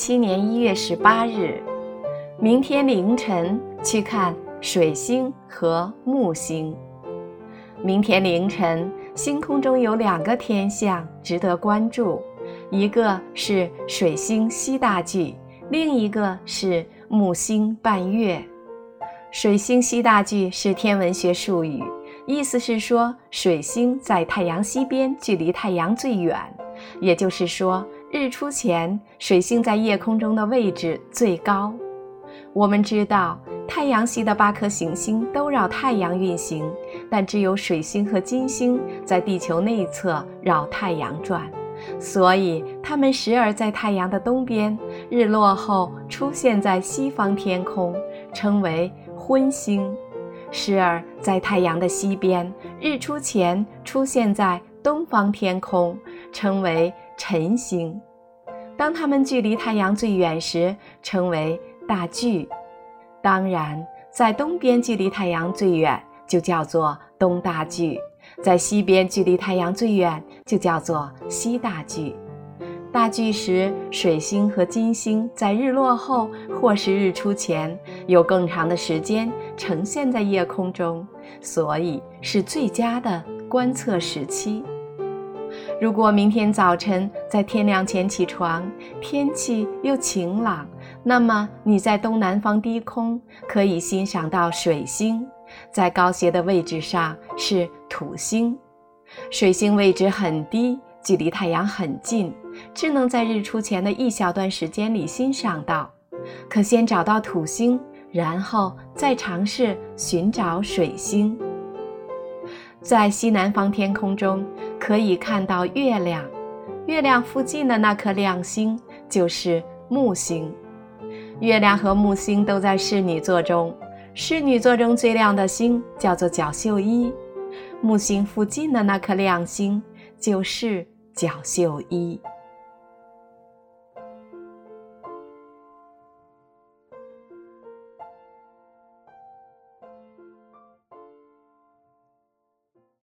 2017年1月18日，明天凌晨去看水星和木星。明天凌晨，星空中有2个天象值得关注，一个是水星西大距，另一个是木星伴月。水星西大距是天文学术语，意思是说水星在太阳西边，距离太阳最远，也就是说日出前水星在夜空中的位置最高。我们知道太阳系的8颗行星都绕太阳运行，但只有水星和金星在地球内侧绕太阳转，所以它们时而在太阳的东边，日落后出现在西方天空，称为昏星；时而在太阳的西边，日出前出现在东方天空，称为晨星。当它们距离太阳最远时，称为大距。当然，在东边距离太阳最远就叫做东大距，在西边距离太阳最远就叫做西大距。大距时，水星和金星在日落后或是日出前有更长的时间呈现在夜空中，所以是最佳的观测时期。如果明天早晨在天亮前起床，天气又晴朗，那么你在东南方低空可以欣赏到水星，在高斜的位置上是土星。水星位置很低，距离太阳很近，只能在日出前的一小段时间里欣赏到。可先找到土星，然后再尝试寻找水星。在西南方天空中可以看到月亮，月亮附近的那颗亮星就是木星。月亮和木星都在侍女座中，侍女座中最亮的星叫做角宿一，木星附近的那颗亮星就是角宿一。